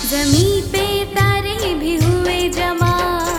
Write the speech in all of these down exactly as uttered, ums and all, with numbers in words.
ज़मीं पे तारे भी हुए जमा।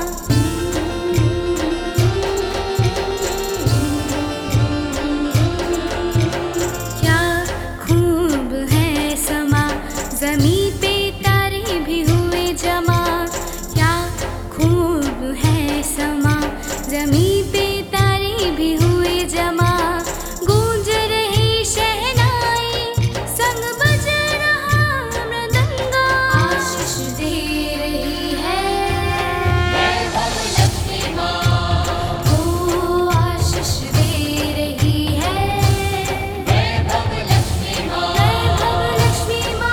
क्या खूब है समा, ज़मीं पे तारे भी हुए जमा। क्या खूब है समा, ज़मीं पे तारे भी हुए जमा। गूंज रही शहनाई, संग बज रहा मृदंगा। आशीष दे रही है वैभव लक्ष्मी माँ, ओ आशीष दे रही है वैभव लक्ष्मी माँ, वैभव लक्ष्मी माँ।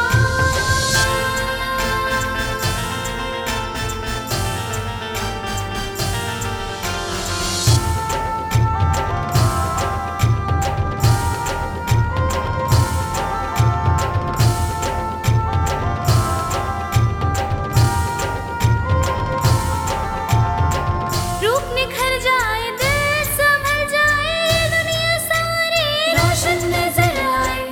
रूप निखर जाए, दिल संभल जाए, दुनिया सारी रोशन नजर आए।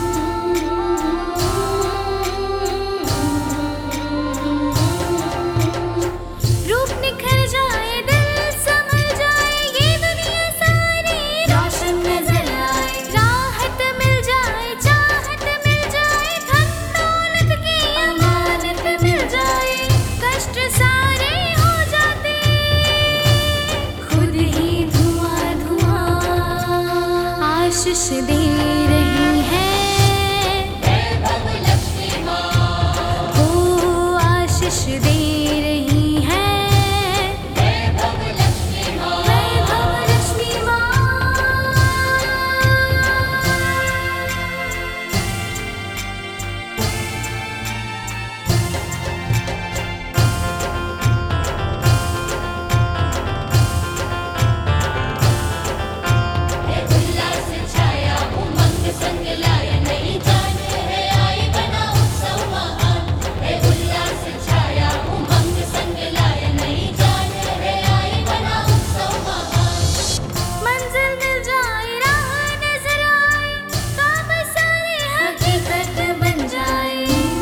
रूप निखर जाए, दिल संभल जाए, ये दुनिया सारी रोशन नजर आए। राहत मिल जाए, चाहत मिल जाए, धन दौलत की अमानत मिल जाए। कष्ट सारे हो जाते खुद ही धुआं धुआं। आशीष दे रही है वैभव लक्ष्मी माँ, ओ आशीष दे रही है वैभव लक्ष्मी माँ, वैभव लक्ष्मी माँ। उल्लास छाया, उमंग संग लाया, नई जान है आई बना उत्सव महान। हे उल्लास छाया, उमंग संग लाया, नई जान है आई बना उत्सव महान। मंजिल मिल जाए, राह नजर आए, ख्वाब सारे हकीकत बन जाए।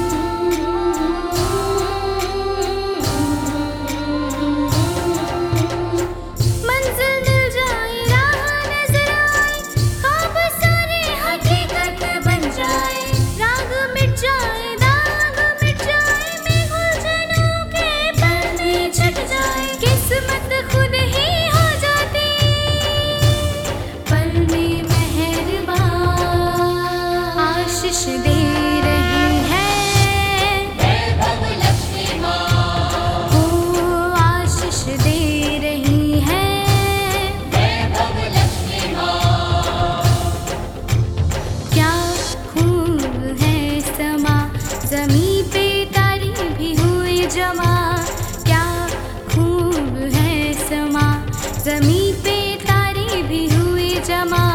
मंजिल मिल जाए, राह नजर आए, ख्वाब सारे हकीकत बन जाए। राग मिट जाए, दाग मिट जाए, मेघ उलझनों के पर्दे छट जाए। किस्मत खुद ही हो जाती पल में मेहरबान। आशीष दे रही है वैभव लक्ष्मी माँ, ओ आशीष दे रही है वैभव लक्ष्मी माँ। क्या खूब है समा, ज़मीं पे तारे भी हुए जमा। क्या खूब है समा, ज़मीं पे तारे भी हुए जमा।